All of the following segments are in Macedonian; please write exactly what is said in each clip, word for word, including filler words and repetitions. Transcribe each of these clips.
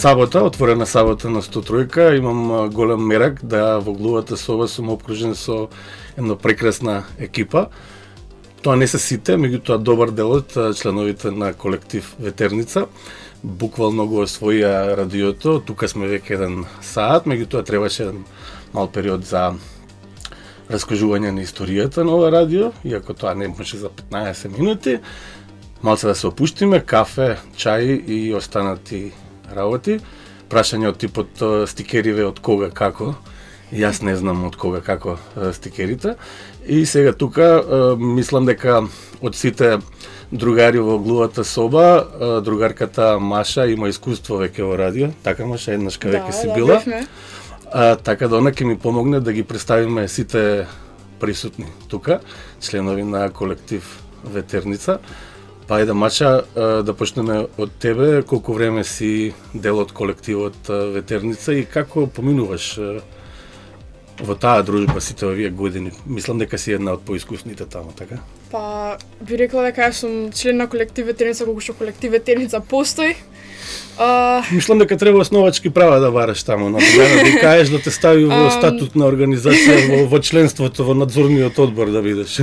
сабота, отворена сабота на сто три, имам голем мерак да во глувата соба сум обкружен со една прекрасна екипа. Тоа не се сите, меѓутоа добар дел од членовите на колектив Ветерница буквално го освоија радиото. Тука сме веќе еден саат, меѓутоа требаше еден мал период за раскажување на историјата на ова радио, иако тоа не може за петнаесет минути. Малце да се опуштиме, кафе, чај и останати работи. Прашање од типот стикериве од кога, како. Јас не знам од кога, како стикерите. И сега тука мислам дека од сите другари во глувата соба, другарката Маша има искуство веќе во радио. Така, Маша, еднашка веќе да, си да, била. Бехме. А, така да она ќе ми помогне да ги представиме сите присутни тука, членови на колектив Ветерница. Па ајде, Мача, да почнеме од тебе. Колку време си дел од колективот Ветерница и како поминуваш во таа дружба сите овие години? Мислам дека си една од поискусните таму, така? Па, би рекла дека јас сум член на колектив Ветерница, колку што колектив Ветерница постои. Uh, Мислам дека треба основачки права да бараш таму, на да ти кажеш да те стави во статут на организација, во, во членството, во надзорниот одбор да бидеш.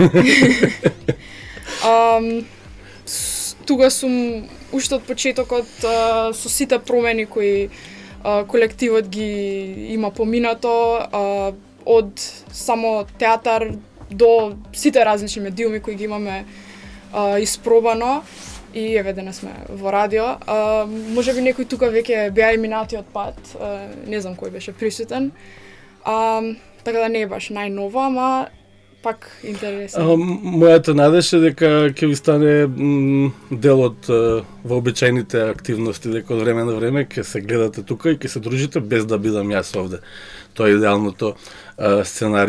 um, Тука сум уште од почетокот uh, со сите промени кои uh, колективот ги има поминато, uh, од само театар до сите различни медиуми кои ги имаме uh, испробано. И еве денес сме во радио. А, може би некој тука веќе беа и минатиот пат, а, не знам кој беше присутен. А, така да не е баш најнова, ама пак интересно. Мојата надеж е дека ќе ви стане м, дел од вообичајните активности, дека од време на време ќе се гледате тука и ќе се дружите без да бидам јас овде. Тоа е идеалното а, сценарио.